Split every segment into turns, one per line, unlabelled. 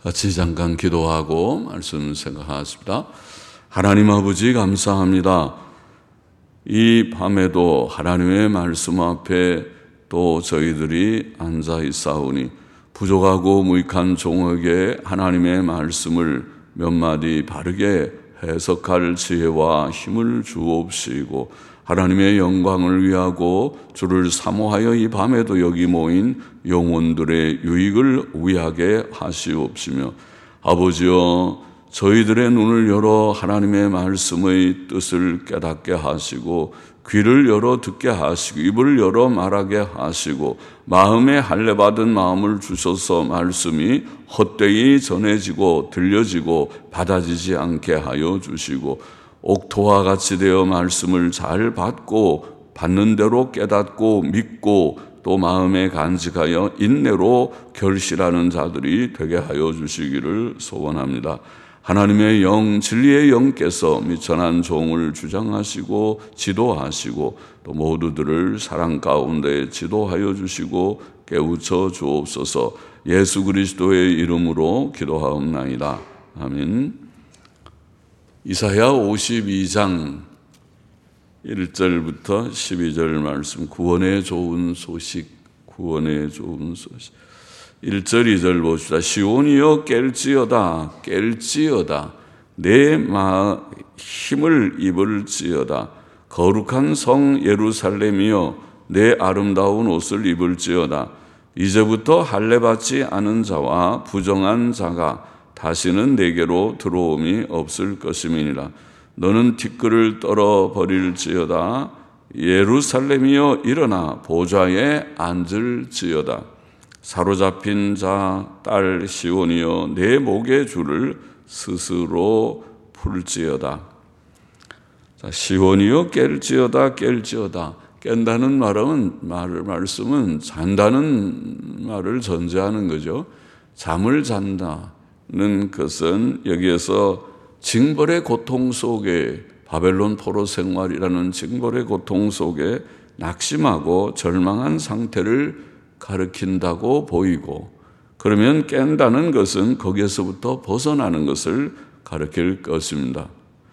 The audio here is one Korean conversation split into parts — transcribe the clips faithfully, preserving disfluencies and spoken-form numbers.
같이 잠깐 기도하고 말씀 생각하겠습니다. 하나님 아버지 감사합니다. 이 밤에도 하나님의 말씀 앞에 또 저희들이 앉아 있사오니 부족하고 무익한 종에게 하나님의 말씀을 몇 마디 바르게 해석할 지혜와 힘을 주옵시고 하나님의 영광을 위하고 주를 사모하여 이 밤에도 여기 모인 영혼들의 유익을 위하게 하시옵시며 아버지여 저희들의 눈을 열어 하나님의 말씀의 뜻을 깨닫게 하시고 귀를 열어 듣게 하시고 입을 열어 말하게 하시고 마음에 할례받은 마음을 주셔서 말씀이 헛되이 전해지고 들려지고 받아지지 않게 하여 주시고 옥토와 같이 되어 말씀을 잘 받고 받는 대로 깨닫고 믿고 또 마음에 간직하여 인내로 결실하는 자들이 되게 하여 주시기를 소원합니다. 하나님의 영, 진리의 영께서 미천한 종을 주장하시고 지도하시고 또 모두들을 사랑 가운데 지도하여 주시고 깨우쳐 주옵소서. 예수 그리스도의 이름으로 기도하옵나이다. 아멘. 이사야 오십이 장 일 절부터 십이 절 말씀, 구원의 좋은 소식, 구원의 좋은 소식. 일 절, 이 절 봅시다. 시온이여 깰지어다, 깰지어다. 내 마 힘을 입을지어다. 거룩한 성 예루살렘이여 내 아름다운 옷을 입을지어다. 이제부터 할례받지 않은 자와 부정한 자가 다시는 내게로 들어옴이 없을 것임이니라. 너는 티끌을 떨어버릴지어다. 예루살렘이여 일어나 보좌에 앉을지어다. 사로잡힌 자 딸 시온이여 내 목의 줄을 스스로 풀지어다. 자, 시온이여 깰지어다 깰지어다. 깬다는 말은 말, 말씀은 잔다는 말을 전제하는 거죠. 잠을 잔다는 것은 여기에서 징벌의 고통 속에 바벨론 포로 생활이라는 징벌의 고통 속에 낙심하고 절망한 상태를 가리킨다고 보이고, 그러면 깬다는 것은 거기에서부터 벗어나는 것을 가리킬 것입니다.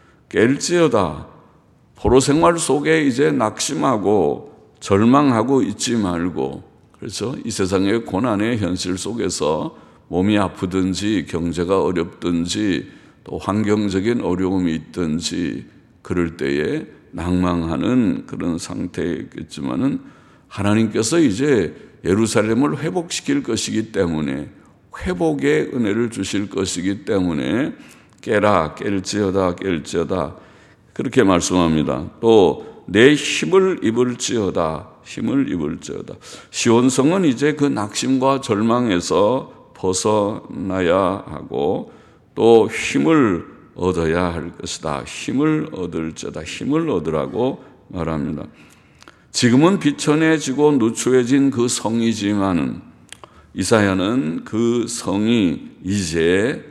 깰지어다. 포로 생활 속에 이제 낙심하고 절망하고 있지 말고, 그렇죠? 이 세상의 고난의 현실 속에서 몸이 아프든지 경제가 어렵든지 또 환경적인 어려움이 있든지 그럴 때에 낭망하는 그런 상태겠지만은 하나님께서 이제 예루살렘을 회복시킬 것이기 때문에, 회복의 은혜를 주실 것이기 때문에 깨라 깰지어다 깰지어다 그렇게 말씀합니다. 또 내 힘을 입을지어다, 힘을 입을지어다. 시온성은 이제 그 낙심과 절망에서 벗어나야 하고 또 힘을 얻어야 할 것이다. 힘을 얻을지어다. 힘을 얻으라고 말합니다. 지금은 비천해지고 누추해진 그 성이지만은 이사야는 그 성이 이제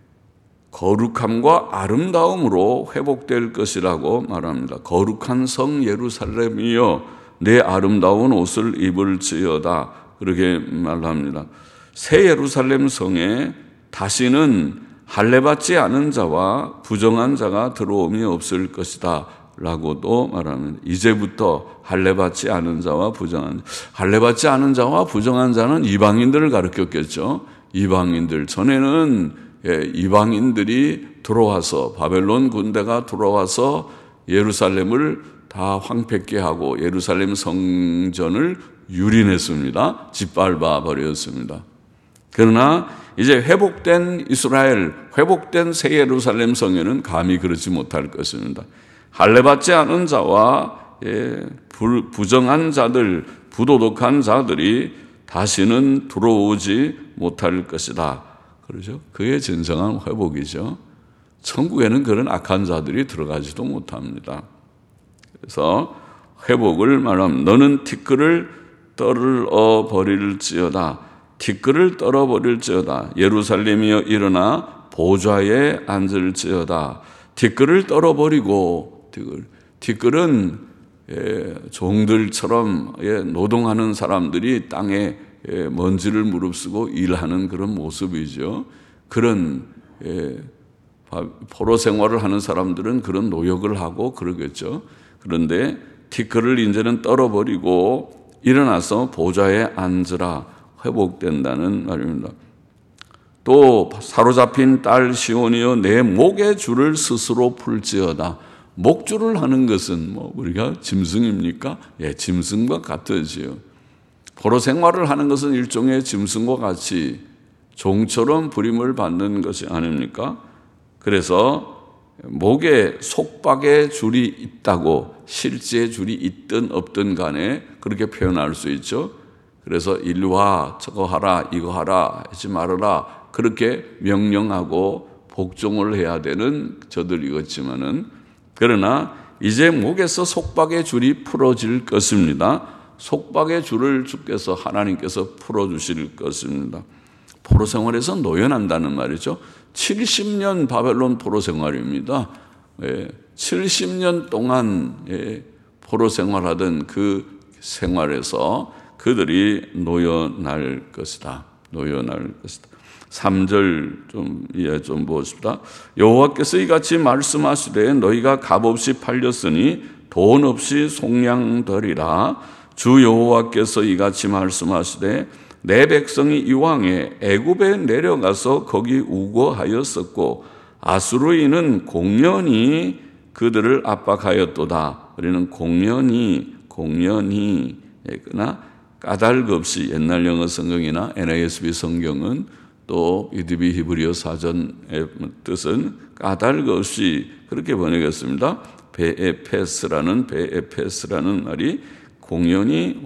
거룩함과 아름다움으로 회복될 것이라고 말합니다. 거룩한 성 예루살렘이여 내 아름다운 옷을 입을지어다 그렇게 말합니다. 새 예루살렘 성에 다시는 할례받지 않은 자와 부정한 자가 들어옴이 없을 것이다 라고도 말합니다. 이제부터 할례받지 않은 자와 부정한 자. 할례받지 않은 자와 부정한 자는 이방인들을 가르쳤겠죠. 이방인들. 전에는 이방인들이 들어와서 바벨론 군대가 들어와서 예루살렘을 다 황폐케 하고 예루살렘 성전을 유린했습니다. 짓밟아 버렸습니다. 그러나 이제 회복된 이스라엘, 회복된 새 예루살렘 성에는 감히 그렇지 못할 것입니다. 할례받지 않은 자와 예, 부정한 자들, 부도덕한 자들이 다시는 들어오지 못할 것이다. 그러죠? 그게 진정한 회복이죠. 천국에는 그런 악한 자들이 들어가지도 못합니다. 그래서 회복을 말하면 너는 티끌을 떨어 버릴지어다. 티끌을 떨어 버릴지어다. 예루살렘이여 일어나 보좌에 앉을지어다. 티끌을 떨어 버리고, 티끌. 티끌은 예, 종들처럼 예, 노동하는 사람들이 땅에 예, 먼지를 무릅쓰고 일하는 그런 모습이죠. 그런 예, 포로 생활을 하는 사람들은 그런 노역을 하고 그러겠죠. 그런데 티끌을 이제는 떨어버리고 일어나서 보좌에 앉으라, 회복된다는 말입니다. 또 사로잡힌 딸 시온이여 내 목의 줄을 스스로 풀지어다. 목줄을 하는 것은 뭐 우리가 짐승입니까? 예, 짐승과 같으지요. 포로 생활을 하는 것은 일종의 짐승과 같이 종처럼 부림을 받는 것이 아닙니까? 그래서 목에 속박의 줄이 있다고, 실제 줄이 있든 없든 간에 그렇게 표현할 수 있죠. 그래서 이리 와, 저거 하라, 이거 하라, 하지 말아라, 그렇게 명령하고 복종을 해야 되는 저들이겠지만은, 그러나 이제 목에서 속박의 줄이 풀어질 것입니다. 속박의 줄을 주께서 하나님께서 풀어주실 것입니다. 포로 생활에서 노연한다는 말이죠. 칠십 년 바벨론 포로 생활입니다. 예, 칠십 년 동안 예, 포로 생활하던 그 생활에서 그들이 노연할 것이다. 노연할 것이다. 삼 절 좀 이해 좀 보십시다. 여호와께서 이같이 말씀하시되 너희가 값없이 팔렸으니 돈 없이 속량되리라. 주 여호와께서 이같이 말씀하시되 내 백성이 이왕에 애굽에 내려가서 거기 우거하였었고 아수르인은 공연히 그들을 압박하였도다. 우리는 공연히 공연히 그러나 까닭없이, 옛날 영어 성경이나 엔 에이 에스 비 성경은 또 이디비 히브리어 사전의 뜻은 까닭없이 그렇게 번역했습니다. 베에페스라는 베에페스라는 말이 공연히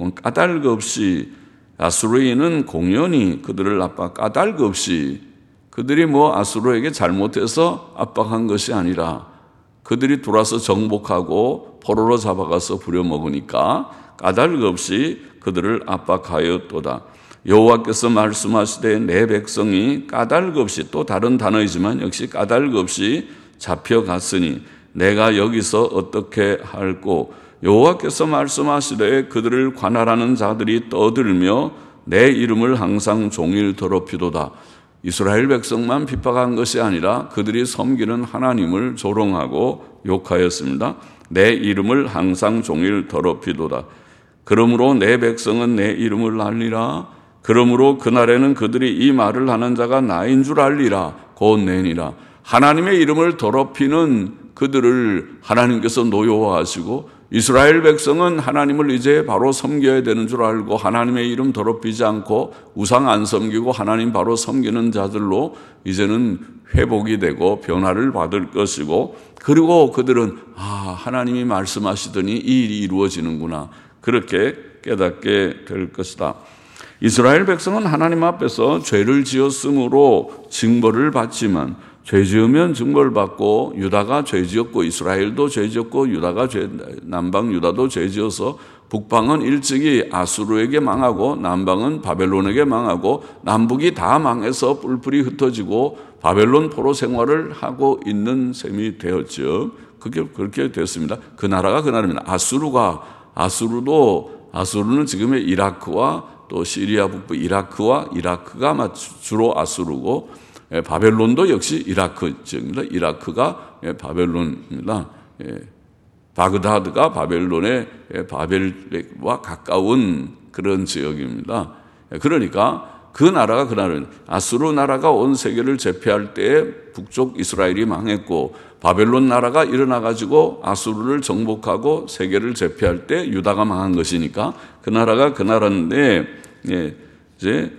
까닭없이, 아수르인은 공연히 그들을 압박, 까닭없이, 그들이 뭐 아수르에게 잘못해서 압박한 것이 아니라 그들이 돌아서 정복하고 포로로 잡아가서 부려먹으니까 까닭없이 그들을 압박하였도다. 여호와께서 말씀하시되 내 백성이 까닭없이, 또 다른 단어이지만 역시 까닭없이 잡혀갔으니 내가 여기서 어떻게 할꼬. 여호와께서 말씀하시되 그들을 관할하는 자들이 떠들며 내 이름을 항상 종일 더럽히도다. 이스라엘 백성만 핍박한 것이 아니라 그들이 섬기는 하나님을 조롱하고 욕하였습니다. 내 이름을 항상 종일 더럽히도다. 그러므로 내 백성은 내 이름을 알리라. 그러므로 그날에는 그들이 이 말을 하는 자가 나인 줄 알리라. 곧 내니라. 하나님의 이름을 더럽히는 그들을 하나님께서 노여워하시고, 이스라엘 백성은 하나님을 이제 바로 섬겨야 되는 줄 알고 하나님의 이름 더럽히지 않고 우상 안 섬기고 하나님 바로 섬기는 자들로 이제는 회복이 되고 변화를 받을 것이고, 그리고 그들은 아, 하나님이 말씀하시더니 이 일이 이루어지는구나, 그렇게 깨닫게 될 것이다. 이스라엘 백성은 하나님 앞에서 죄를 지었으므로 징벌을 받지만, 죄 지으면 징벌 받고, 유다가 죄 지었고 이스라엘도 죄 지었고 유다가 죄, 남방 유다도 죄 지어서 북방은 일찍이 아수르에게 망하고 남방은 바벨론에게 망하고 남북이 다 망해서 뿔뿔이 흩어지고 바벨론 포로 생활을 하고 있는 셈이 되었죠. 그게 그렇게 됐습니다. 그 나라가 그 나라입니다. 아수르가 아수르도 아수르는 지금의 이라크와 또 시리아 북부 이라크와 이라크가 주로 아수르고, 바벨론도 역시 이라크 지역입니다. 이라크가 바벨론입니다. 바그다드가 바벨론의 바벨과 가까운 그런 지역입니다. 그러니까 그 나라가 그 나라입니다. 아수르 나라가 온 세계를 제패할 때 북쪽 이스라엘이 망했고, 바벨론 나라가 일어나가지고 아수르를 정복하고 세계를 제패할 때 유다가 망한 것이니까 그 나라가 그 나라인데, 이제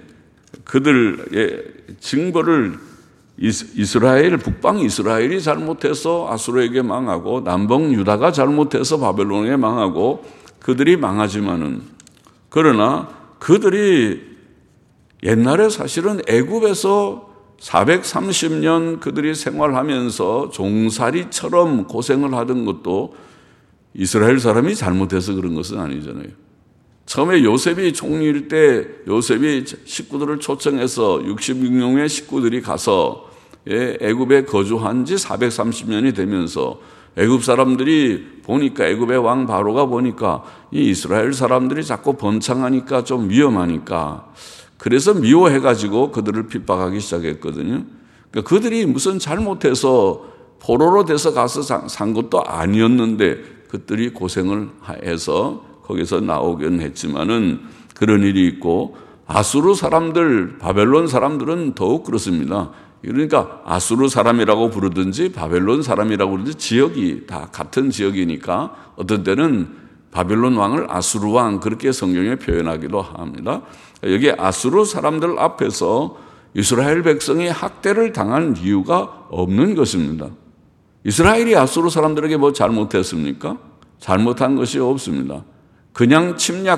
그들의 징벌을 이스라엘, 북방 이스라엘이 잘못해서 아수르에게 망하고 남방 유다가 잘못해서 바벨론에게 망하고 그들이 망하지만은, 그러나 그들이 옛날에 사실은 애굽에서 사백삼십 년 그들이 생활하면서 종살이처럼 고생을 하던 것도 이스라엘 사람이 잘못해서 그런 것은 아니잖아요. 처음에 요셉이 총리일 때 요셉이 식구들을 초청해서 육십육 명의 식구들이 가서 애굽에 거주한 지 사백삼십 년이 되면서 애굽 사람들이 보니까, 애굽의 왕 바로가 보니까 이 이스라엘 사람들이 자꾸 번창하니까 좀 위험하니까, 그래서 미워해가지고 그들을 핍박하기 시작했거든요. 그러니까 그들이 무슨 잘못해서 포로로 돼서 가서 산 것도 아니었는데 그들이 고생을 해서 거기서 나오긴 했지만은 그런 일이 있고, 아수르 사람들, 바벨론 사람들은 더욱 그렇습니다. 그러니까 아수르 사람이라고 부르든지 바벨론 사람이라고 부르든지 지역이 다 같은 지역이니까 어떤 때는 바벨론 왕을 아수르 왕 그렇게 성경에 표현하기도 합니다. 여기 아수르 사람들 앞에서 이스라엘 백성이 학대를 당한 이유가 없는 것입니다. 이스라엘이 아수르 사람들에게 뭐 잘못했습니까? 잘못한 것이 없습니다. 그냥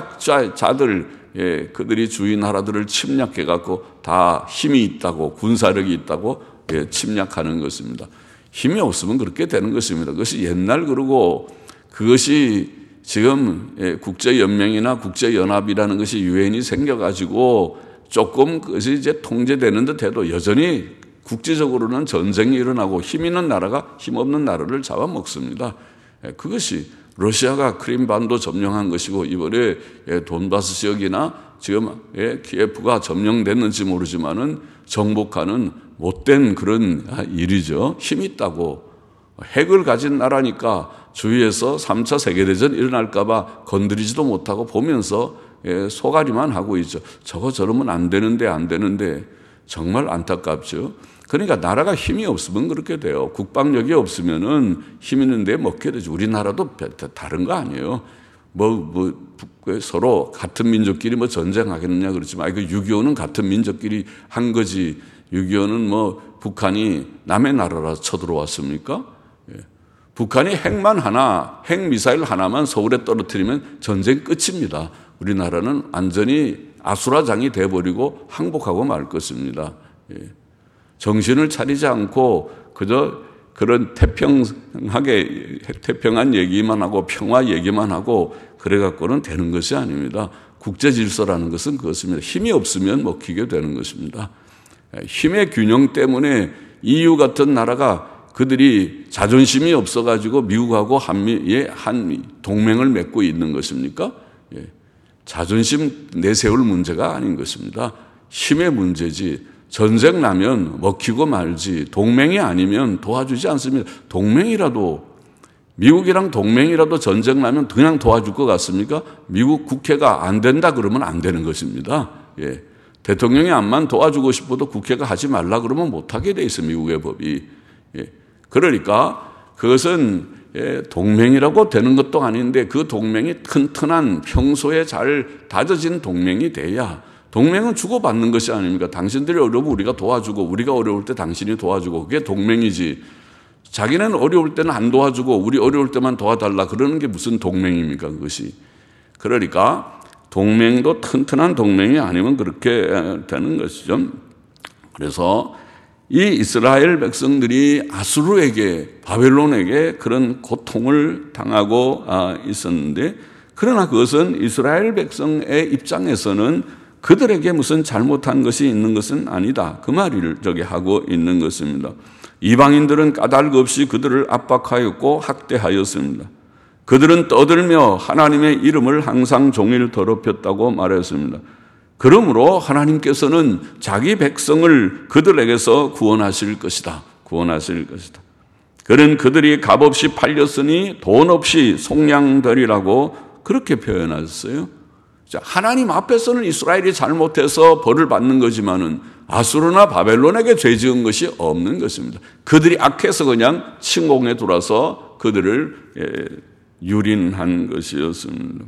침략자들, 예, 그들이 주위 나라들을 침략해갖고 다 힘이 있다고, 군사력이 있다고, 예, 침략하는 것입니다. 힘이 없으면 그렇게 되는 것입니다. 그것이 옛날 그러고 그것이 지금, 예, 국제연맹이나 국제연합이라는 것이 유엔이 생겨가지고 조금 그것이 이제 통제되는 듯 해도 여전히 국제적으로는 전쟁이 일어나고 힘 있는 나라가 힘없는 나라를 잡아먹습니다. 예, 그것이 러시아가 크림반도 점령한 것이고, 이번에 돈바스 지역이나 지금 키예프가 점령됐는지 모르지만은 정복하는 못된 그런 일이죠. 힘이 있다고. 핵을 가진 나라니까 주위에서 삼 차 세계대전 일어날까 봐 건드리지도 못하고 보면서 소가리만 하고 있죠. 저거 저러면 안 되는데 안 되는데 정말 안타깝죠. 그러니까 나라가 힘이 없으면 그렇게 돼요. 국방력이 없으면은 힘 있는데 먹게 되죠. 우리나라도 다른 거 아니에요. 뭐, 뭐, 서로 같은 민족끼리 뭐 전쟁하겠느냐 그렇지만, 그 육이오는 같은 민족끼리 한 거지. 육이오는 뭐 북한이 남의 나라라서 쳐들어왔습니까? 예. 북한이 핵만 하나, 핵미사일 하나만 서울에 떨어뜨리면 전쟁 끝입니다. 우리나라는 완전히 아수라장이 돼버리고 항복하고 말 것입니다. 예. 정신을 차리지 않고 그저 그런 태평하게, 태평한 얘기만 하고 평화 얘기만 하고 그래갖고는 되는 것이 아닙니다. 국제 질서라는 것은 그것입니다. 힘이 없으면 먹히게 되는 것입니다. 힘의 균형 때문에 이유 같은 나라가 그들이 자존심이 없어가지고 미국하고 한미의 한 동맹을 맺고 있는 것입니까? 예. 자존심 내세울 문제가 아닌 것입니다. 힘의 문제지. 전쟁 나면 먹히고 말지, 동맹이 아니면 도와주지 않습니다. 동맹이라도, 미국이랑 동맹이라도 전쟁 나면 그냥 도와줄 것 같습니까? 미국 국회가 안 된다 그러면 안 되는 것입니다. 예. 대통령이 암만 도와주고 싶어도 국회가 하지 말라 그러면 못하게 돼 있어요, 미국의 법이. 예. 그러니까 그것은, 예, 동맹이라고 되는 것도 아닌데 그 동맹이 튼튼한 평소에 잘 다져진 동맹이 돼야, 동맹은 주고받는 것이 아닙니까? 당신들이 어려우면 우리가 도와주고, 우리가 어려울 때 당신이 도와주고, 그게 동맹이지. 자기는 어려울 때는 안 도와주고 우리 어려울 때만 도와달라 그러는 게 무슨 동맹입니까, 그것이. 그러니까 동맹도 튼튼한 동맹이 아니면 그렇게 되는 것이죠. 그래서 이 이스라엘 백성들이 아수르에게, 바벨론에게 그런 고통을 당하고 있었는데, 그러나 그것은 이스라엘 백성의 입장에서는 그들에게 무슨 잘못한 것이 있는 것은 아니다. 그 말을 저기 하고 있는 것입니다. 이방인들은 까닭 없이 그들을 압박하였고 학대하였습니다. 그들은 떠들며 하나님의 이름을 항상 종일 더럽혔다고 말했습니다. 그러므로 하나님께서는 자기 백성을 그들에게서 구원하실 것이다. 구원하실 것이다. 그는 그들이 값없이 팔렸으니 돈 없이 속량되리라고 그렇게 표현하셨어요. 하나님 앞에서는 이스라엘이 잘못해서 벌을 받는 거지만은 아수르나 바벨론에게 죄 지은 것이 없는 것입니다. 그들이 악해서 그냥 침공에 들어와서 그들을 유린한 것이었습니다.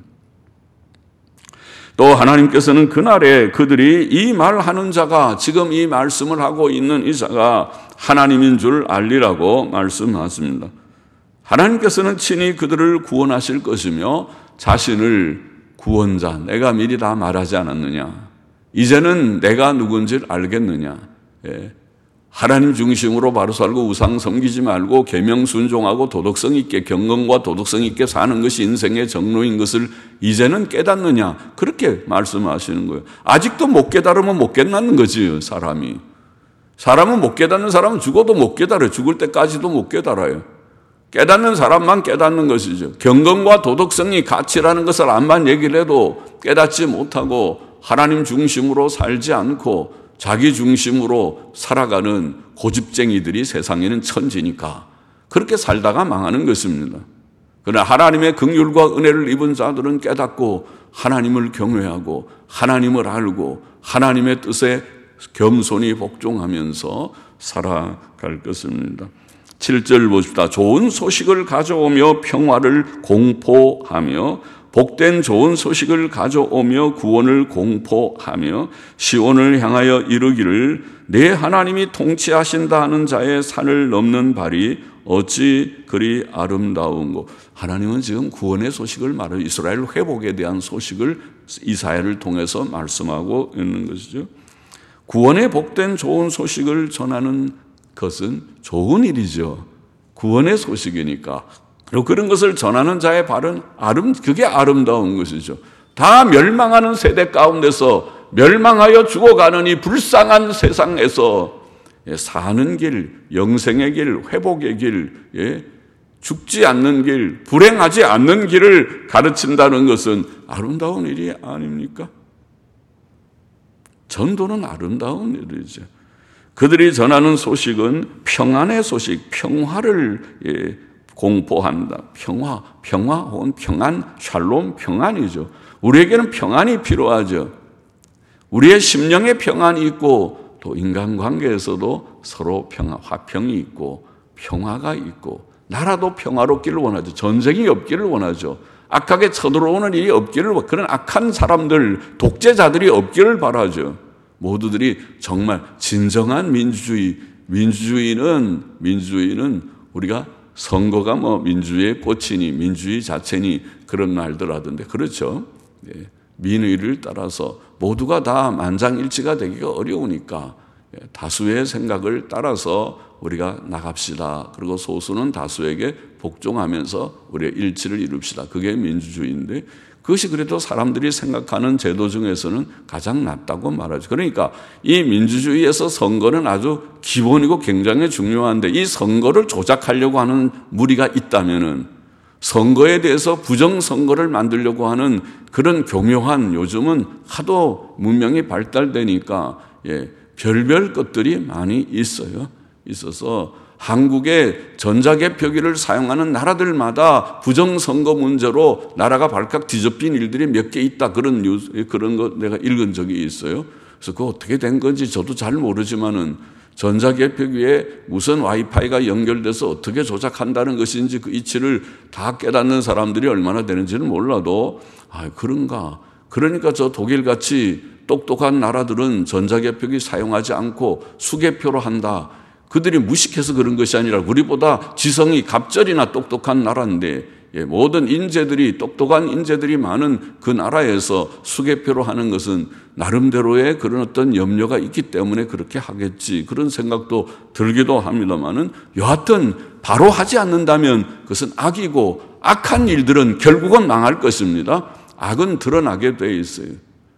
또 하나님께서는 그날에 그들이 이 말하는 자가, 지금 이 말씀을 하고 있는 이 자가 하나님인 줄 알리라고 말씀하십니다. 하나님께서는 친히 그들을 구원하실 것이며 자신을 구원자, 내가 미리 다 말하지 않았느냐, 이제는 내가 누군지 알겠느냐, 예. 하나님 중심으로 바로 살고 우상 섬기지 말고 계명 순종하고 도덕성 있게, 경건과 도덕성 있게 사는 것이 인생의 정로인 것을 이제는 깨닫느냐, 그렇게 말씀하시는 거예요. 아직도 못 깨달으면 못 깨닫는 거지, 사람이. 사람은 못 깨닫는 사람은 죽어도 못 깨달아요. 죽을 때까지도 못 깨달아요. 깨닫는 사람만 깨닫는 것이죠. 경건과 도덕성이 가치라는 것을 암만 얘기를 해도 깨닫지 못하고 하나님 중심으로 살지 않고 자기 중심으로 살아가는 고집쟁이들이 세상에는 천지니까 그렇게 살다가 망하는 것입니다. 그러나 하나님의 긍휼과 은혜를 입은 자들은 깨닫고 하나님을 경외하고 하나님을 알고 하나님의 뜻에 겸손히 복종하면서 살아갈 것입니다. 칠 절 보십시다. 좋은 소식을 가져오며 평화를 공포하며 복된 좋은 소식을 가져오며 구원을 공포하며 시온을 향하여 이르기를 내 하나님이 통치하신다 하는 자의 산을 넘는 발이 어찌 그리 아름다운고. 하나님은 지금 구원의 소식을 말해요. 이스라엘 회복에 대한 소식을 이사야를 통해서 말씀하고 있는 것이죠. 구원의 복된 좋은 소식을 전하는 것은 좋은 일이죠. 구원의 소식이니까. 그리고 그런 것을 전하는 자의 발은 아름, 그게 아름다운 것이죠. 다 멸망하는 세대 가운데서 멸망하여 죽어가는 이 불쌍한 세상에서 사는 길, 영생의 길, 회복의 길, 예, 죽지 않는 길, 불행하지 않는 길을 가르친다는 것은 아름다운 일이 아닙니까? 전도는 아름다운 일이죠. 그들이 전하는 소식은 평안의 소식, 평화를 예, 공포한다. 평화, 평화 혹은 평안, 샬롬, 평안이죠. 우리에게는 평안이 필요하죠. 우리의 심령에 평안이 있고 또 인간관계에서도 서로 평화, 화평이 있고 평화가 있고 나라도 평화롭기를 원하죠. 전쟁이 없기를 원하죠. 악하게 쳐들어오는 일이 없기를, 그런 악한 사람들, 독재자들이 없기를 바라죠. 모두들이 정말 진정한 민주주의, 민주주의는, 민주주의는 우리가 선거가 뭐 민주주의의 꽃이니 민주주의 자체니 그런 말들 하던데 그렇죠. 예, 민의를 따라서 모두가 다 만장일치가 되기가 어려우니까 예, 다수의 생각을 따라서 우리가 나갑시다. 그리고 소수는 다수에게 복종하면서 우리의 일치를 이룹시다. 그게 민주주의인데 그것이 그래도 사람들이 생각하는 제도 중에서는 가장 낫다고 말하죠. 그러니까 이 민주주의에서 선거는 아주 기본이고 굉장히 중요한데 이 선거를 조작하려고 하는 무리가 있다면은 선거에 대해서 부정선거를 만들려고 하는 그런 교묘한, 요즘은 하도 문명이 발달되니까 예, 별별 것들이 많이 있어요. 있어서 한국의 전자개표기를 사용하는 나라들마다 부정선거 문제로 나라가 발칵 뒤집힌 일들이 몇 개 있다. 그런 뉴스, 그런 거 내가 읽은 적이 있어요. 그래서 그거 어떻게 된 건지 저도 잘 모르지만은 전자개표기에 무슨 와이파이가 연결돼서 어떻게 조작한다는 것인지 그 이치를 다 깨닫는 사람들이 얼마나 되는지는 몰라도 아, 그런가. 그러니까 저 독일같이 똑똑한 나라들은 전자개표기 사용하지 않고 수개표로 한다. 그들이 무식해서 그런 것이 아니라 우리보다 지성이 갑절이나 똑똑한 나라인데 예, 모든 인재들이, 똑똑한 인재들이 많은 그 나라에서 수개표로 하는 것은 나름대로의 그런 어떤 염려가 있기 때문에 그렇게 하겠지, 그런 생각도 들기도 합니다만은 여하튼 바로 하지 않는다면 그것은 악이고 악한 일들은 결국은 망할 것입니다. 악은 드러나게 돼 있어요.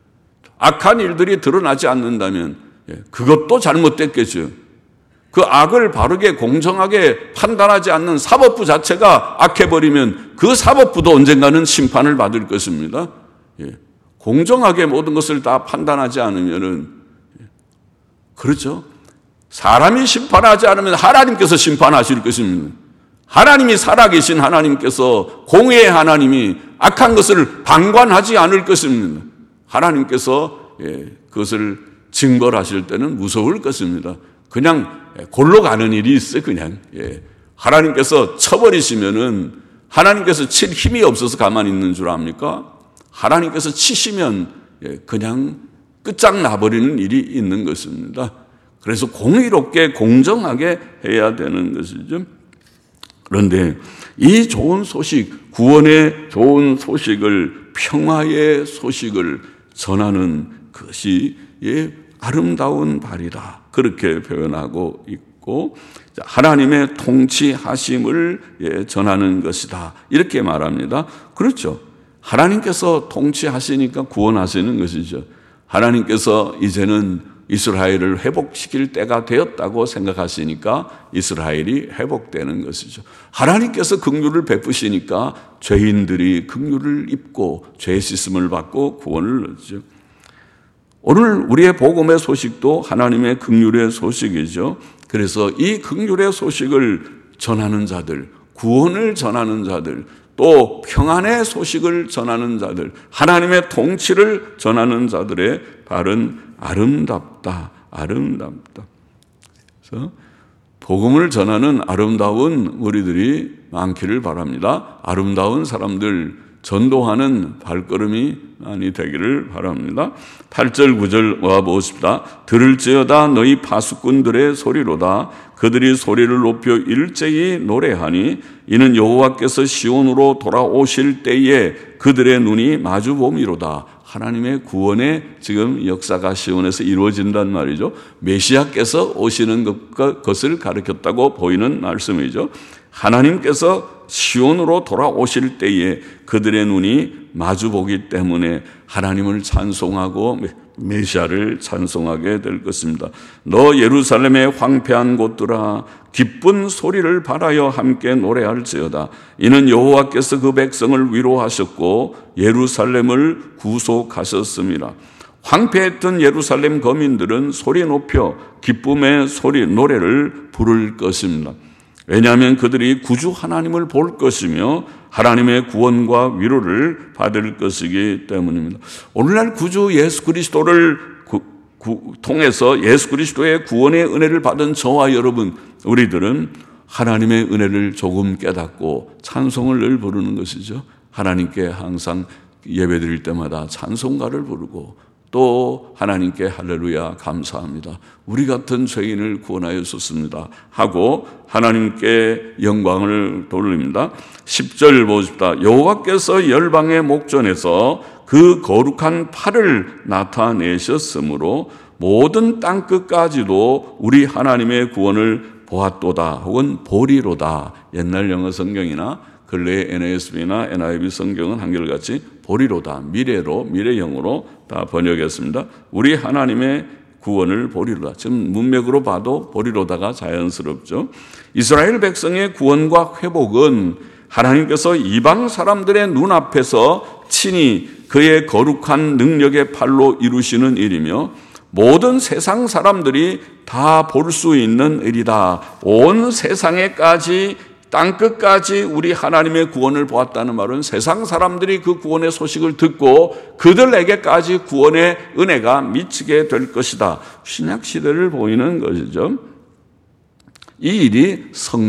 악한 일들이 드러나지 않는다면 예, 그것도 잘못됐겠죠. 그 악을 바르게 공정하게 판단하지 않는 사법부 자체가 악해버리면 그 사법부도 언젠가는 심판을 받을 것입니다. 예. 공정하게 모든 것을 다 판단하지 않으면은, 예. 그렇죠. 사람이 심판하지 않으면 하나님께서 심판하실 것입니다. 하나님이 살아계신 하나님께서, 공의의 하나님이 악한 것을 방관하지 않을 것입니다. 하나님께서 예, 그것을 징벌하실 때는 무서울 것입니다. 그냥 골로 가는 일이 있어요. 그냥 예. 하나님께서 쳐버리시면은 하나님께서 칠 힘이 없어서 가만히 있는 줄 압니까? 하나님께서 치시면 예, 그냥 끝장나버리는 일이 있는 것입니다. 그래서 공의롭게 공정하게 해야 되는 것이죠. 그런데 이 좋은 소식, 구원의 좋은 소식을, 평화의 소식을 전하는 것이 예, 아름다운 발이다. 그렇게 표현하고 있고 하나님의 통치하심을 예, 전하는 것이다. 이렇게 말합니다. 그렇죠. 하나님께서 통치하시니까 구원하시는 것이죠. 하나님께서 이제는 이스라엘을 회복시킬 때가 되었다고 생각하시니까 이스라엘이 회복되는 것이죠. 하나님께서 긍휼을 베푸시니까 죄인들이 긍휼을 입고 죄 씻음을 받고 구원을 얻죠. 오늘 우리의 복음의 소식도 하나님의 긍휼의 소식이죠. 그래서 이 긍휼의 소식을 전하는 자들, 구원을 전하는 자들, 또 평안의 소식을 전하는 자들, 하나님의 통치를 전하는 자들의 발은 아름답다, 아름답다. 그래서 복음을 전하는 아름다운 우리들이 많기를 바랍니다. 아름다운 사람들, 전도하는 발걸음이 많이 되기를 바랍니다. 팔 절 구 절 모아보십시다. 들을지어다 너희 파수꾼들의 소리로다. 그들이 소리를 높여 일제히 노래하니 이는 여호와께서 시온으로 돌아오실 때에 그들의 눈이 마주보미로다. 하나님의 구원의 지금 역사가 시온에서 이루어진단 말이죠. 메시아께서 오시는 것을 가르쳤다고 보이는 말씀이죠. 하나님께서 시온으로 돌아오실 때에 그들의 눈이 마주보기 때문에 하나님을 찬송하고 메시아를 찬송하게 될 것입니다. 너 예루살렘의 황폐한 곳들아 기쁜 소리를 발하여 함께 노래할지어다. 이는 여호와께서 그 백성을 위로하셨고 예루살렘을 구속하셨습니다. 황폐했던 예루살렘 거민들은 소리 높여 기쁨의 소리 노래를 부를 것입니다. 왜냐하면 그들이 구주 하나님을 볼 것이며 하나님의 구원과 위로를 받을 것이기 때문입니다. 오늘날 구주 예수 그리스도를 구, 구, 통해서 예수 그리스도의 구원의 은혜를 받은 저와 여러분, 우리들은 하나님의 은혜를 조금 깨닫고 찬송을 늘 부르는 것이죠. 하나님께 항상 예배드릴 때마다 찬송가를 부르고 또 하나님께 할렐루야 감사합니다. 우리 같은 죄인을 구원하여 주셨습니다 하고 하나님께 영광을 돌립니다. 십 절 보십시다. 여호와께서 열방의 목전에서 그 거룩한 팔을 나타내셨으므로 모든 땅끝까지도 우리 하나님의 구원을 보았도다 혹은 보리로다. 옛날 영어 성경이나 근래의 엔에이에스비나 엔아이브이 성경은 한결같이 보리로다, 미래로, 미래형으로 다 번역했습니다. 우리 하나님의 구원을 보리로다. 지금 문맥으로 봐도 보리로다가 자연스럽죠. 이스라엘 백성의 구원과 회복은 하나님께서 이방 사람들의 눈앞에서 친히 그의 거룩한 능력의 팔로 이루시는 일이며 모든 세상 사람들이 다 볼 수 있는 일이다. 온 세상에까지 땅끝까지 우리 하나님의 구원을 보았다는 말은 세상 사람들이 그 구원의 소식을 듣고 그들에게까지 구원의 은혜가 미치게 될 것이다. 신약 시대를 보이는 것이죠. 이 일이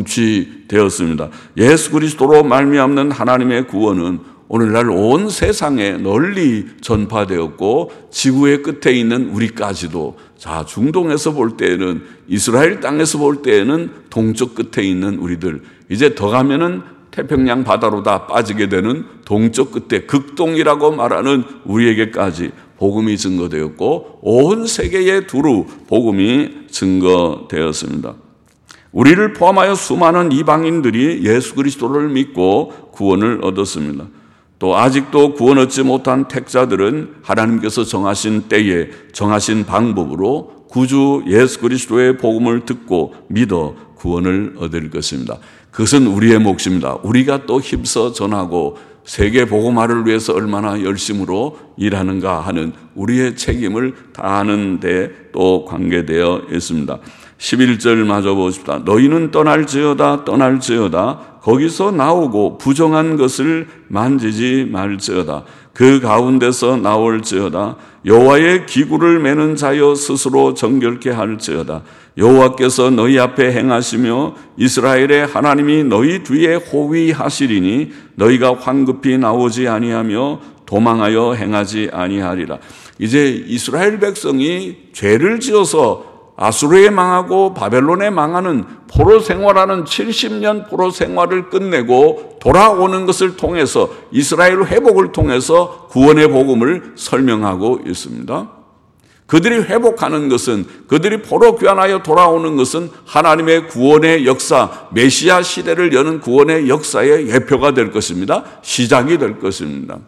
성취되었습니다. 예수 그리스도로 말미암는 하나님의 구원은 오늘날 온 세상에 널리 전파되었고 지구의 끝에 있는 우리까지도, 자, 중동에서 볼 때에는, 이스라엘 땅에서 볼 때에는 동쪽 끝에 있는 우리들, 이제 더 가면은 태평양 바다로 다 빠지게 되는 동쪽 끝에 극동이라고 말하는 우리에게까지 복음이 증거되었고 온 세계에 두루 복음이 증거되었습니다. 우리를 포함하여 수많은 이방인들이 예수 그리스도를 믿고 구원을 얻었습니다. 또 아직도 구원 얻지 못한 택자들은 하나님께서 정하신 때에 정하신 방법으로 구주 예수 그리스도의 복음을 듣고 믿어 구원을 얻을 것입니다. 그것은 우리의 몫입니다. 우리가 또 힘써 전하고 세계 복음화를 위해서 얼마나 열심으로 일하는가 하는 우리의 책임을 다하는 데 또 관계되어 있습니다. 십일 절 마저 보십시다. 너희는 떠날지어다 떠날지어다 거기서 나오고 부정한 것을 만지지 말지어다. 그 가운데서 나올지어다. 여호와의 기구를 매는 자여 스스로 정결케 할지어다. 여호와께서 너희 앞에 행하시며 이스라엘의 하나님이 너희 뒤에 호위하시리니 너희가 황급히 나오지 아니하며 도망하여 행하지 아니하리라. 이제 이스라엘 백성이 죄를 지어서 아수르에 망하고 바벨론에 망하는 포로 생활하는 칠십 년 포로 생활을 끝내고 돌아오는 것을 통해서 이스라엘 회복을 통해서 구원의 복음을 설명하고 있습니다. 그들이 회복하는 것은, 그들이 포로 귀환하여 돌아오는 것은 하나님의 구원의 역사, 메시아 시대를 여는 구원의 역사의 예표가 될 것입니다. 시작이 될 것입니다.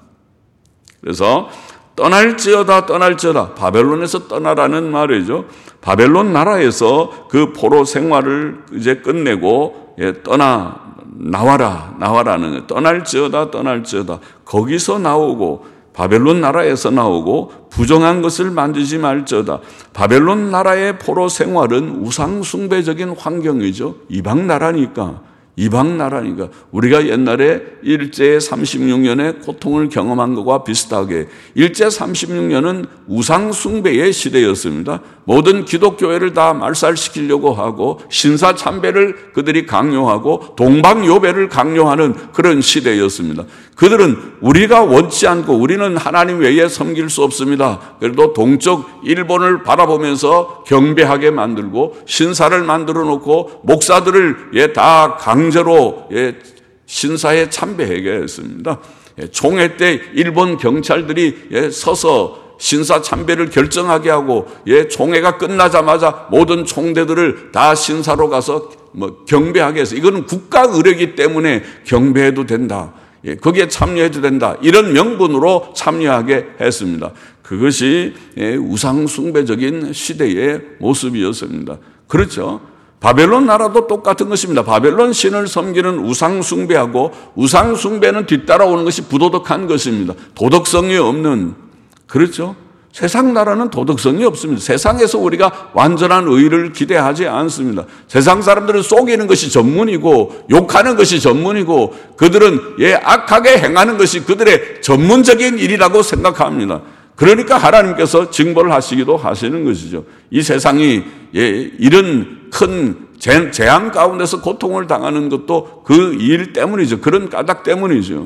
그래서 떠날지어다 떠날지어다, 바벨론에서 떠나라는 말이죠. 바벨론 나라에서 그 포로 생활을 이제 끝내고 예, 떠나 나와라 나와라는 거예요. 떠날지어다 떠날지어다 거기서 나오고 바벨론 나라에서 나오고 부정한 것을 만지지 말지어다. 바벨론 나라의 포로 생활은 우상 숭배적인 환경이죠. 이방 나라니까. 이방 나라니까. 우리가 옛날에 일제 삼십육 년의 고통을 경험한 것과 비슷하게 일제 삼십육 년은 우상 숭배의 시대였습니다. 모든 기독교회를 다 말살시키려고 하고 신사 참배를 그들이 강요하고 동방요배를 강요하는 그런 시대였습니다. 그들은 우리가 원치 않고 우리는 하나님 외에 섬길 수 없습니다. 그래도 동쪽 일본을 바라보면서 경배하게 만들고 신사를 만들어 놓고 목사들을 예, 다 강제로 예, 신사에 참배하게 했습니다. 예, 총회 때 일본 경찰들이 예, 서서 신사 참배를 결정하게 하고 예, 총회가 끝나자마자 모든 총대들을 다 신사로 가서 뭐 경배하게 해서 이거는 국가 의례이기 때문에 경배해도 된다. 예, 거기에 참여해도 된다. 이런 명분으로 참여하게 했습니다. 그것이 예, 우상 숭배적인 시대의 모습이었습니다. 그렇죠? 바벨론 나라도 똑같은 것입니다. 바벨론 신을 섬기는 우상 숭배하고 우상 숭배는 뒤따라오는 것이 부도덕한 것입니다. 도덕성이 없는, 그렇죠? 세상 나라는 도덕성이 없습니다. 세상에서 우리가 완전한 의를 기대하지 않습니다. 세상 사람들은 속이는 것이 전문이고 욕하는 것이 전문이고 그들은 예, 악하게 행하는 것이 그들의 전문적인 일이라고 생각합니다. 그러니까 하나님께서 징벌을 하시기도 하시는 것이죠. 이 세상이 예, 이런 큰 재앙 가운데서 고통을 당하는 것도 그 일 때문이죠. 그런 까닭 때문이죠.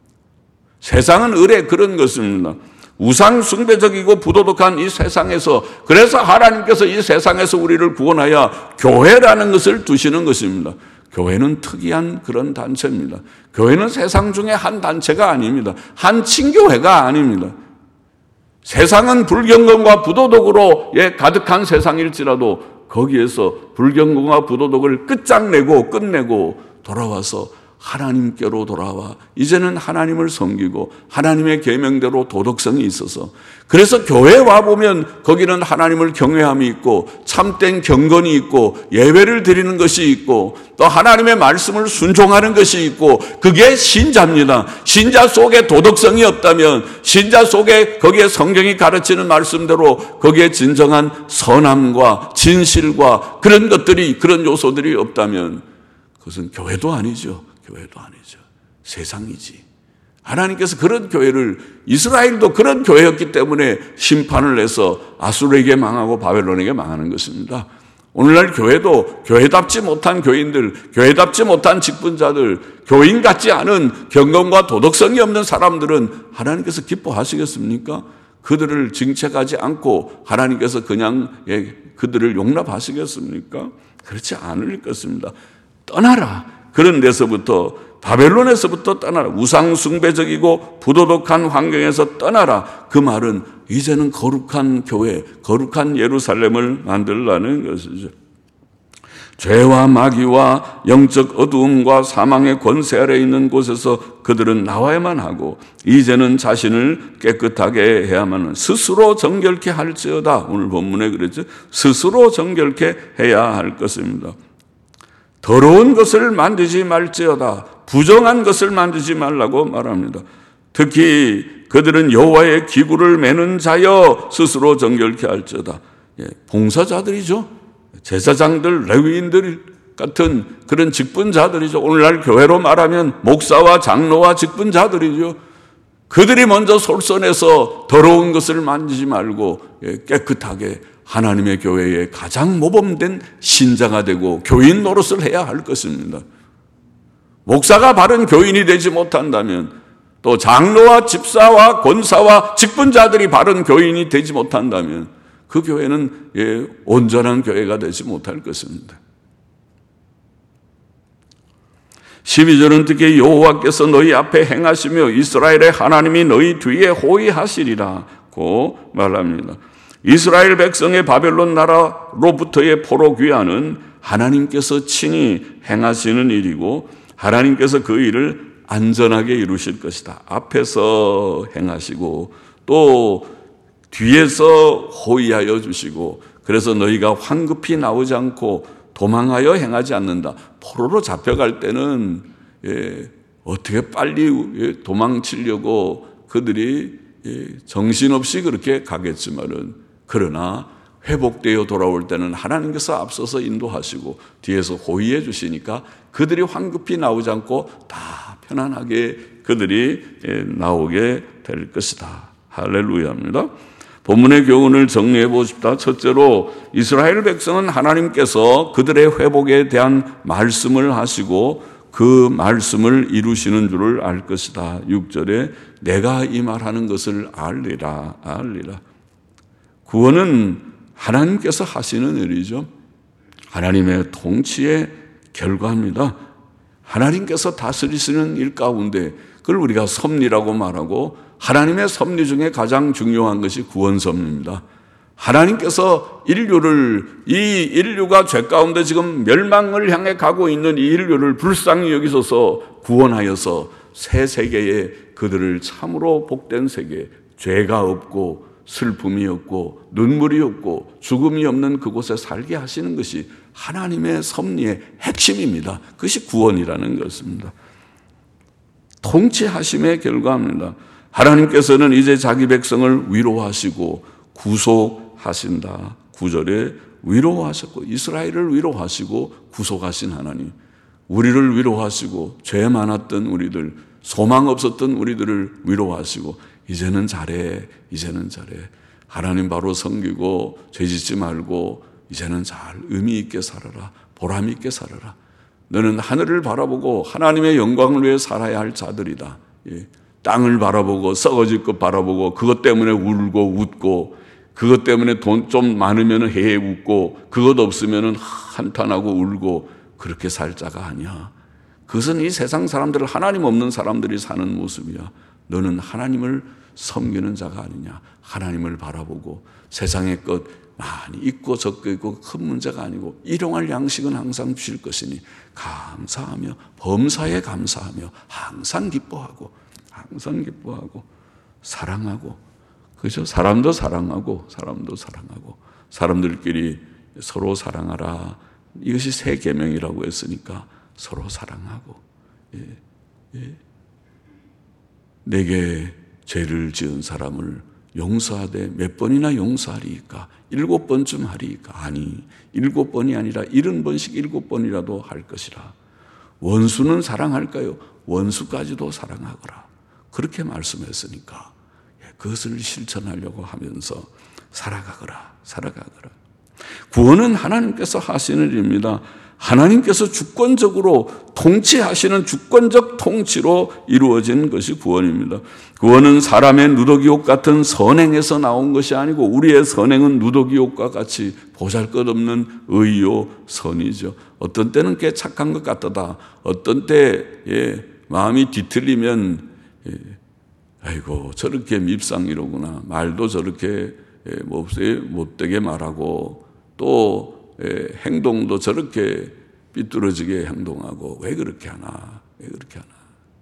세상은 의례 그런 것입니다. 우상 숭배적이고 부도덕한 이 세상에서, 그래서 하나님께서 이 세상에서 우리를 구원하여 교회라는 것을 두시는 것입니다. 교회는 특이한 그런 단체입니다. 교회는 세상 중에 한 단체가 아닙니다. 한 친교회가 아닙니다. 세상은 불경건과 부도덕으로 예, 가득한 세상일지라도 거기에서 불경건과 부도덕을 끝장내고 끝내고 돌아와서 하나님께로 돌아와 이제는 하나님을 섬기고 하나님의 계명대로 도덕성이 있어서, 그래서 교회에 와보면 거기는 하나님을 경외함이 있고 참된 경건이 있고 예배를 드리는 것이 있고 또 하나님의 말씀을 순종하는 것이 있고 그게 신자입니다. 신자 속에 도덕성이 없다면, 신자 속에 거기에 성경이 가르치는 말씀대로 거기에 진정한 선함과 진실과 그런 것들이, 그런 요소들이 없다면 그것은 교회도 아니죠. 교회도 아니죠. 세상이지. 하나님께서 그런 교회를, 이스라엘도 그런 교회였기 때문에 심판을 내서 아수르에게 망하고 바벨론에게 망하는 것입니다. 오늘날 교회도 교회답지 못한 교인들, 교회답지 못한 직분자들, 교인 같지 않은 경건과 도덕성이 없는 사람들은 하나님께서 기뻐하시겠습니까? 그들을 징책하지 않고 하나님께서 그냥 예, 그들을 용납하시겠습니까? 그렇지 않을 것입니다. 떠나라. 그런 데서부터, 바벨론에서부터 떠나라. 우상 숭배적이고 부도덕한 환경에서 떠나라. 그 말은 이제는 거룩한 교회, 거룩한 예루살렘을 만들라는 것이죠. 죄와 마귀와 영적 어두움과 사망의 권세 아래 있는 곳에서 그들은 나와야만 하고 이제는 자신을 깨끗하게 해야만 하는, 스스로 정결케 할지어다. 오늘 본문에 그랬죠. 스스로 정결케 해야 할 것입니다. 더러운 것을 만지지 말지어다. 부정한 것을 만지지 말라고 말합니다. 특히 그들은 여호와의 기구를 매는 자여 스스로 정결케 할지어다. 예, 봉사자들이죠. 제사장들, 레위인들 같은 그런 직분자들이죠. 오늘날 교회로 말하면 목사와 장로와 직분자들이죠. 그들이 먼저 솔선해서 더러운 것을 만지지 말고 예, 깨끗하게 하나님의 교회의 가장 모범된 신자가 되고 교인 노릇을 해야 할 것입니다. 목사가 바른 교인이 되지 못한다면, 또 장로와 집사와 권사와 직분자들이 바른 교인이 되지 못한다면 그 교회는 예, 온전한 교회가 되지 못할 것입니다. 십이 절은 특히 여호와께서 너희 앞에 행하시며 이스라엘의 하나님이 너희 뒤에 호위하시리라고 말합니다. 이스라엘 백성의 바벨론 나라로부터의 포로 귀환은 하나님께서 친히 행하시는 일이고 하나님께서 그 일을 안전하게 이루실 것이다. 앞에서 행하시고 또 뒤에서 호위하여 주시고, 그래서 너희가 황급히 나오지 않고 도망하여 행하지 않는다. 포로로 잡혀갈 때는 예, 어떻게 빨리 도망치려고 그들이 정신없이 그렇게 가겠지만은, 그러나 회복되어 돌아올 때는 하나님께서 앞서서 인도하시고 뒤에서 호위해 주시니까 그들이 황급히 나오지 않고 다 편안하게 그들이 나오게 될 것이다. 할렐루야입니다. 본문의 교훈을 정리해 보고 싶다. 첫째로 이스라엘 백성은 하나님께서 그들의 회복에 대한 말씀을 하시고 그 말씀을 이루시는 줄을 알 것이다. 육 절에 내가 이 말하는 것을 알리라 알리라. 구원은 하나님께서 하시는 일이죠. 하나님의 통치의 결과입니다. 하나님께서 다스리시는 일 가운데 그걸 우리가 섭리라고 말하고, 하나님의 섭리 중에 가장 중요한 것이 구원 섭리입니다. 하나님께서 인류를, 이 인류가 죄 가운데 지금 멸망을 향해 가고 있는 이 인류를 불쌍히 여기셔서 구원하여서 새 세계에 그들을 참으로 복된 세계, 죄가 없고 슬픔이 없고 눈물이 없고 죽음이 없는 그곳에 살게 하시는 것이 하나님의 섭리의 핵심입니다. 그것이 구원이라는 것입니다. 통치하심의 결과입니다. 하나님께서는 이제 자기 백성을 위로하시고 구속하신다. 구 절에 위로하셨고, 이스라엘을 위로하시고 구속하신 하나님, 우리를 위로하시고 죄 많았던 우리들, 소망 없었던 우리들을 위로하시고 이제는 잘해, 이제는 잘해. 하나님 바로 섬기고 죄 짓지 말고 이제는 잘 의미 있게 살아라, 보람 있게 살아라. 너는 하늘을 바라보고 하나님의 영광을 위해 살아야 할 자들이다. 예. 땅을 바라보고 썩어질 것 바라보고 그것 때문에 울고 웃고, 그것 때문에 돈 좀 많으면 해해 웃고, 그것 없으면 한탄하고 울고, 그렇게 살 자가 아니야. 그것은 이 세상 사람들을, 하나님 없는 사람들이 사는 모습이야. 너는 하나님을 섬기는 자가 아니냐. 하나님을 바라보고 세상의 것 많이 있고 적고 있고 큰 문제가 아니고 일용할 양식은 항상 주실 것이니 감사하며 범사에 감사하며 항상 기뻐하고 항상 기뻐하고 사랑하고, 그죠? 사람도 사랑하고 사람도 사랑하고 사람들끼리 서로 사랑하라. 이것이 새 계명이라고 했으니까 서로 사랑하고, 예, 예. 내게 죄를 지은 사람을 용서하되 몇 번이나 용서하리이까? 일곱 번쯤 하리이까? 아니, 일곱 번이 아니라 일흔 번씩 일곱 번이라도 할 것이라. 원수는 사랑할까요? 원수까지도 사랑하거라. 그렇게 말씀했으니까 그것을 실천하려고 하면서 살아가거라, 살아가거라. 구원은 하나님께서 하시는 일입니다. 하나님께서 주권적으로 통치하시는 주권적 통치로 이루어진 것이 구원입니다. 구원은 사람의 누더기옷 같은 선행에서 나온 것이 아니고 우리의 선행은 누더기옷과 같이 보잘것없는 의요 선이죠. 어떤 때는 꽤 착한 것 같다. 어떤 때 예, 마음이 뒤틀리면 예, 아이고 저렇게 밉상이로구나. 말도 저렇게 예, 못되게 말하고 또 예, 행동도 저렇게 삐뚤어지게 행동하고 왜 그렇게 하나? 왜 그렇게 하나?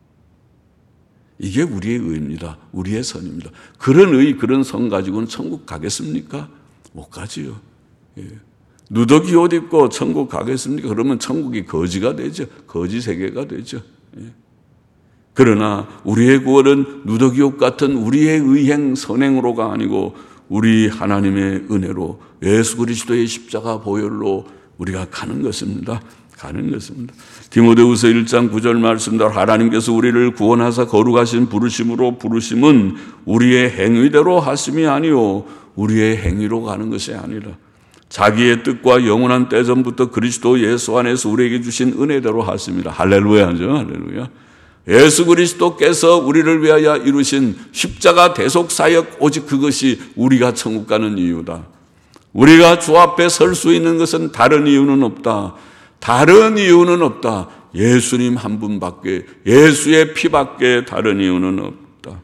이게 우리의 의입니다. 우리의 선입니다. 그런 의, 그런 선 가지고는 천국 가겠습니까? 못 가지요. 예. 누더기 옷 입고 천국 가겠습니까? 그러면 천국이 거지가 되죠. 거지 세계가 되죠. 예. 그러나 우리의 구원은 누더기 옷 같은 우리의 의행, 선행으로가 아니고 우리 하나님의 은혜로 예수 그리스도의 십자가 보혈로 우리가 가는 것입니다. 가는 것입니다. 디모데후서 일 장 구 절 말씀대로 하나님께서 우리를 구원하사 거룩하신 부르심으로 부르심은 우리의 행위대로 하심이 아니요 우리의 행위로 가는 것이 아니라 자기의 뜻과 영원한 때전부터 그리스도 예수 안에서 우리에게 주신 은혜대로 하심이라. 할렐루야죠. 할렐루야. 예수 그리스도께서 우리를 위하여 이루신 십자가 대속사역, 오직 그것이 우리가 천국 가는 이유다. 우리가 주 앞에 설 수 있는 것은 다른 이유는 없다. 다른 이유는 없다. 예수님 한 분밖에, 예수의 피밖에 다른 이유는 없다.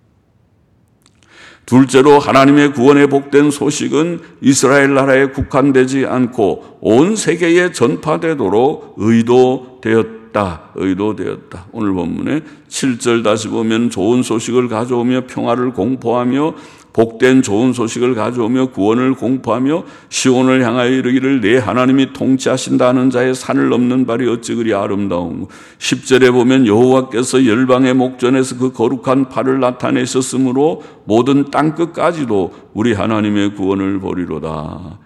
둘째로 하나님의 구원에 복된 소식은 이스라엘 나라에 국한되지 않고 온 세계에 전파되도록 의도되었다. 의도되었다. 오늘 본문에 칠 절 다시 보면 좋은 소식을 가져오며 평화를 공포하며 복된 좋은 소식을 가져오며 구원을 공포하며 시온을 향하여 이르기를 내 하나님이 통치하신다는 자의 산을 넘는 발이 어찌 그리 아름다운고. 십 절에 보면 여호와께서 열방의 목전에서 그 거룩한 발을 나타내셨으므로 모든 땅끝까지도 우리 하나님의 구원을 보리로다.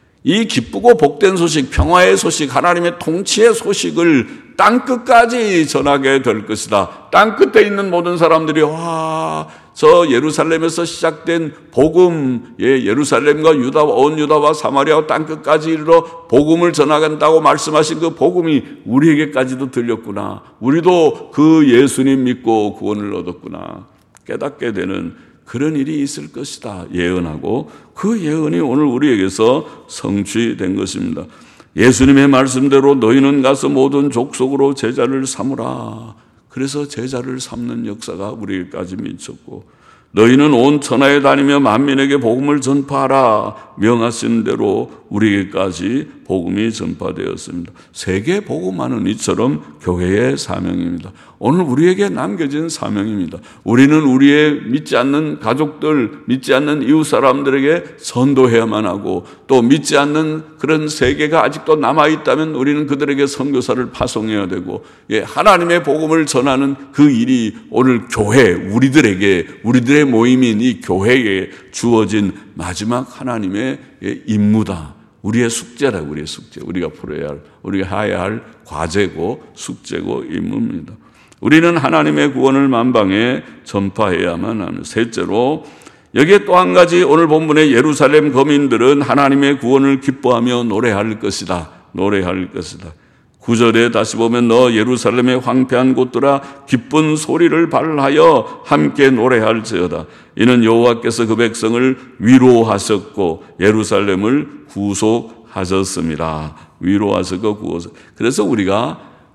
이 기쁘고 복된 소식, 평화의 소식, 하나님의 통치의 소식을 땅끝까지 전하게 될 것이다. 땅끝에 있는 모든 사람들이 와, 저 예루살렘에서 시작된 복음, 예, 예루살렘과 유다, 온 유다와 사마리아와 땅끝까지 이르러 복음을 전하간다고 말씀하신 그 복음이 우리에게까지도 들렸구나. 우리도 그 예수님 믿고 구원을 얻었구나. 깨닫게 되는 그런 일이 있을 것이다 예언하고 그 예언이 오늘 우리에게서 성취된 것입니다. 예수님의 말씀대로 너희는 가서 모든 족속으로 제자를 삼으라. 그래서 제자를 삼는 역사가 우리에게까지 미쳤고 너희는 온 천하에 다니며 만민에게 복음을 전파하라 명하신 대로 우리에게까지 복음이 전파되었습니다. 세계 복음하는 이처럼 교회의 사명입니다. 오늘 우리에게 남겨진 사명입니다. 우리는 우리의 믿지 않는 가족들, 믿지 않는 이웃 사람들에게 전도해야만 하고 또 믿지 않는 그런 세계가 아직도 남아있다면 우리는 그들에게 선교사를 파송해야 되고 예, 하나님의 복음을 전하는 그 일이 오늘 교회, 우리들에게 우리들의 모임인 이 교회에 주어진 마지막 하나님의 임무다. 우리의 숙제다. 우리의 숙제. 우리가 풀어야 할, 우리가 해야 할 과제고 숙제고 임무입니다. 우리는 하나님의 구원을 만방에 전파해야만 합니다. 셋째로 여기에 또 한 가지 오늘 본문의 예루살렘 거민들은 하나님의 구원을 기뻐하며 노래할 것이다. 노래할 것이다. 구 절에 다시 보면 너 예루살렘의 황폐한 곳들아 기쁜 소리를 발하여 함께 노래할지어다. 이는 여호와께서 그 백성을 위로하셨고 예루살렘을 구속하셨습니다. 위로하셨고 구속. 그래서 우리가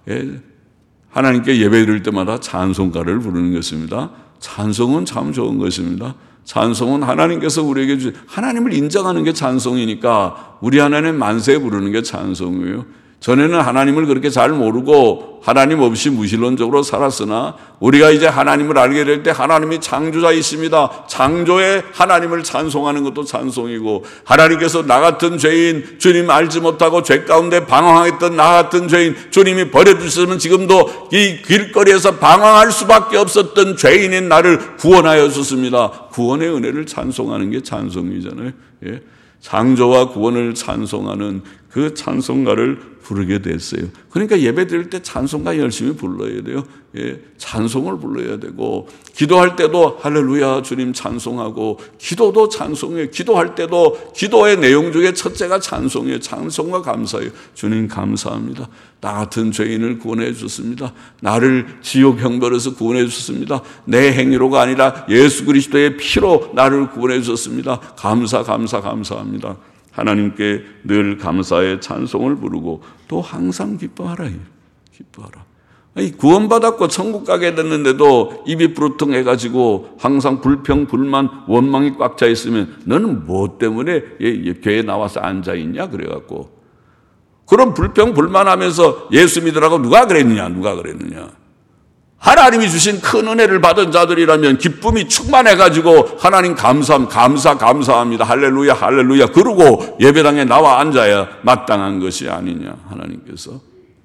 하나님께 예배드릴 때마다 찬송가를 부르는 것입니다. 찬송은 참 좋은 것입니다. 찬송은 하나님께서 우리에게 주신 하나님을 인정하는 게 찬송이니까 우리 하나님 만세 부르는 게 찬송이에요. 전에는 하나님을 그렇게 잘 모르고 하나님 없이 무신론적으로 살았으나 우리가 이제 하나님을 알게 될 때 하나님이 창조자이십니다. 창조의 하나님을 찬송하는 것도 찬송이고 하나님께서 나 같은 죄인 주님 알지 못하고 죄 가운데 방황했던 나 같은 죄인 주님이 버려주셨으면 지금도 이 길거리에서 방황할 수밖에 없었던 죄인인 나를 구원하여 주셨습니다. 구원의 은혜를 찬송하는 게 찬송이잖아요. 예. 창조와 구원을 찬송하는 그 찬송가를 부르게 됐어요. 그러니까 예배 드릴 때 찬송가 열심히 불러야 돼요. 예, 찬송을 불러야 되고 기도할 때도 할렐루야 주님 찬송하고 기도도 찬송이에요. 기도할 때도 기도의 내용 중에 첫째가 찬송이에요. 찬송과 감사예요. 주님 감사합니다. 나 같은 죄인을 구원해 주셨습니다. 나를 지옥 형벌에서 구원해 주셨습니다. 내 행위로가 아니라 예수 그리스도의 피로 나를 구원해 주셨습니다. 감사 감사 감사합니다. 하나님께 늘 감사의 찬송을 부르고 또 항상 기뻐하라. 기뻐하라. 아니, 구원받았고 천국 가게 됐는데도 입이 부르퉁해가지고 항상 불평, 불만, 원망이 꽉 차 있으면 너는 뭐 때문에 교회에 나와서 앉아있냐? 그래갖고. 그런 불평, 불만하면서 예수 믿으라고 누가 그랬느냐? 누가 그랬느냐? 하나님이 주신 큰 은혜를 받은 자들이라면 기쁨이 충만해가지고 하나님 감사, 감사, 감사합니다. 할렐루야, 할렐루야. 그러고 예배당에 나와 앉아야 마땅한 것이 아니냐. 하나님께서.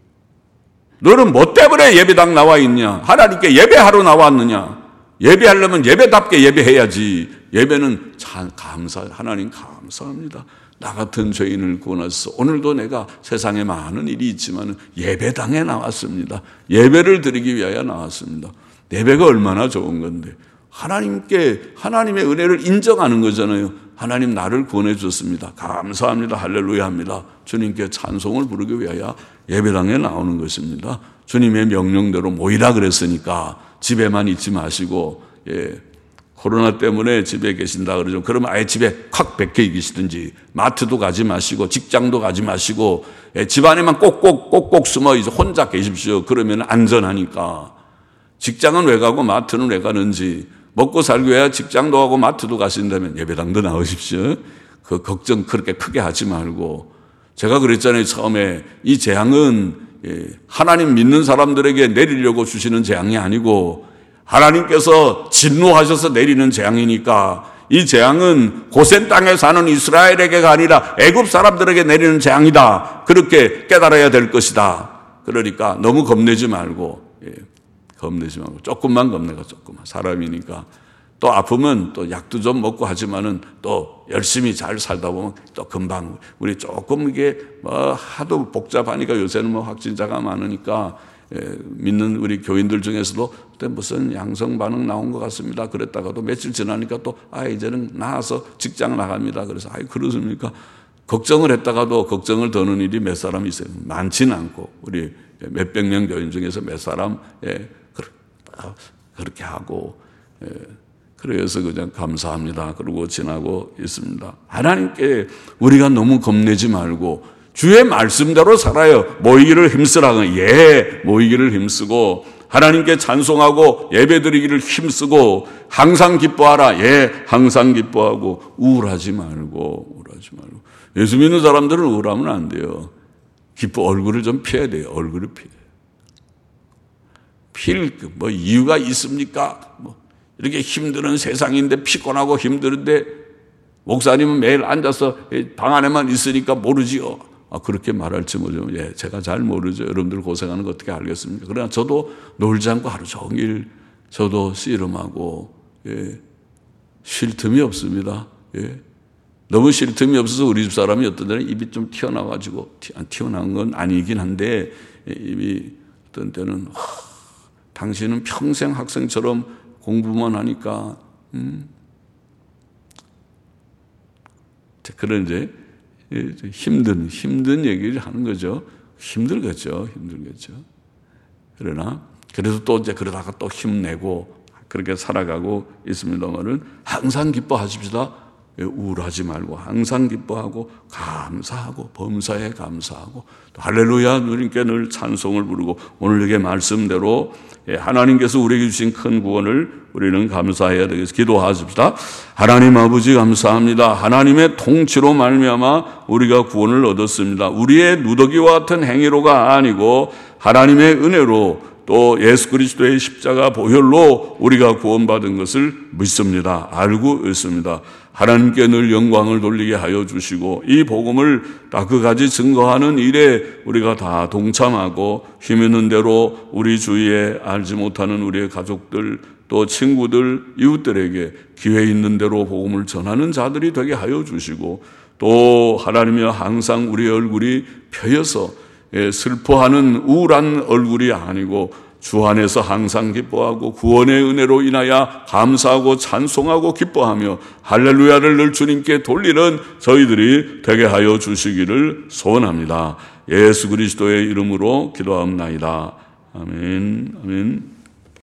너는 뭐 때문에 예배당 나와 있냐? 하나님께 예배하러 나왔느냐? 예배하려면 예배답게 예배해야지. 예배는 참 감사, 하나님 감사합니다. 나 같은 죄인을 구원하셔서 오늘도 내가 세상에 많은 일이 있지만 예배당에 나왔습니다. 예배를 드리기 위하여 나왔습니다. 예배가 얼마나 좋은 건데 하나님께 하나님의 은혜를 인정하는 거잖아요. 하나님 나를 구원해 주셨습니다. 감사합니다. 할렐루야 합니다. 주님께 찬송을 부르기 위하여 예배당에 나오는 것입니다. 주님의 명령대로 모이라 그랬으니까 집에만 있지 마시고 예. 코로나 때문에 집에 계신다 그러죠. 그러면 아예 집에 콱 백혀 계시든지 마트도 가지 마시고 직장도 가지 마시고 예, 집 안에만 꼭꼭 꼭꼭 숨어 있어 혼자 계십시오. 그러면 안전하니까. 직장은 왜 가고 마트는 왜 가는지 먹고 살기 위해 직장도 가고 마트도 가신다면 예배당도 나오십시오. 그 걱정 그렇게 크게 하지 말고. 제가 그랬잖아요. 처음에 이 재앙은 예, 하나님 믿는 사람들에게 내리려고 주시는 재앙이 아니고 하나님께서 진노하셔서 내리는 재앙이니까 이 재앙은 고센 땅에 사는 이스라엘에게가 아니라 애굽 사람들에게 내리는 재앙이다. 그렇게 깨달아야 될 것이다. 그러니까 너무 겁내지 말고, 예, 겁내지 말고 조금만 겁내가 조금만. 사람이니까 또 아프면 또 약도 좀 먹고 하지만은 또 열심히 잘 살다 보면 또 금방 우리 조금 이게 뭐 하도 복잡하니까 요새는 뭐 확진자가 많으니까 예, 믿는 우리 교인들 중에서도 그때 무슨 양성 반응 나온 것 같습니다. 그랬다가도 며칠 지나니까 또 아 이제는 나아서 직장 나갑니다. 그래서 아이 그렇습니까? 걱정을 했다가도 걱정을 더는 일이 몇 사람 있어요. 많지는 않고 우리 몇백 명 교인 중에서 몇 사람 예, 그렇게 하고 예, 그래서 그냥 감사합니다. 그러고 지나고 있습니다. 하나님께 우리가 너무 겁내지 말고 주의 말씀대로 살아요. 모이기를 힘쓰라고. 예, 모이기를 힘쓰고 하나님께 찬송하고 예배드리기를 힘쓰고 항상 기뻐하라. 예, 항상 기뻐하고 우울하지 말고 우울하지 말고. 예수 믿는 사람들은 우울하면 안 돼요. 기뻐 얼굴을 좀 피해야 돼요. 얼굴을 피해. 필 뭐 이유가 있습니까? 뭐 이렇게 힘든 세상인데 피곤하고 힘드는데 목사님은 매일 앉아서 방 안에만 있으니까 모르지요. 아, 그렇게 말할지 모르죠. 예, 제가 잘 모르죠. 여러분들 고생하는 거 어떻게 알겠습니까? 그러나 저도 놀지 않고 하루 종일 저도 씨름하고, 예, 쉴 틈이 없습니다. 예. 너무 쉴 틈이 없어서 우리 집 사람이 어떤 때는 입이 좀 튀어나와가지고, 튀어나온 건 아니긴 한데, 입이 어떤 때는, 하, 당신은 평생 학생처럼 공부만 하니까, 음. 그런 이제, 힘든, 힘든 얘기를 하는 거죠. 힘들겠죠. 힘들겠죠. 그러나, 그래서 또 이제 그러다가 또 힘내고, 그렇게 살아가고 있습니다만은, 항상 기뻐하십시다. 우울하지 말고, 항상 기뻐하고, 감사하고, 범사에 감사하고, 또 할렐루야, 누님께 늘 찬송을 부르고, 오늘 이게 말씀대로 하나님께서 우리에게 주신 큰 구원을 우리는 감사해야 되겠습니다. 기도하십시다. 하나님 아버지 감사합니다. 하나님의 통치로 말미암아 우리가 구원을 얻었습니다. 우리의 누더기와 같은 행위로가 아니고 하나님의 은혜로 또 예수 그리스도의 십자가 보혈로 우리가 구원받은 것을 믿습니다. 알고 있습니다. 하나님께 늘 영광을 돌리게 하여 주시고 이 복음을 다 그가지 증거하는 일에 우리가 다 동참하고 힘 있는 대로 우리 주위에 알지 못하는 우리의 가족들 또 친구들 이웃들에게 기회 있는 대로 복음을 전하는 자들이 되게 하여 주시고 또 하나님이여 항상 우리 얼굴이 펴여서 슬퍼하는 우울한 얼굴이 아니고 주 안에서 항상 기뻐하고 구원의 은혜로 인하여 감사하고 찬송하고 기뻐하며 할렐루야를 늘 주님께 돌리는 저희들이 되게 하여 주시기를 소원합니다. 예수 그리스도의 이름으로 기도합나이다. 아멘. 아멘.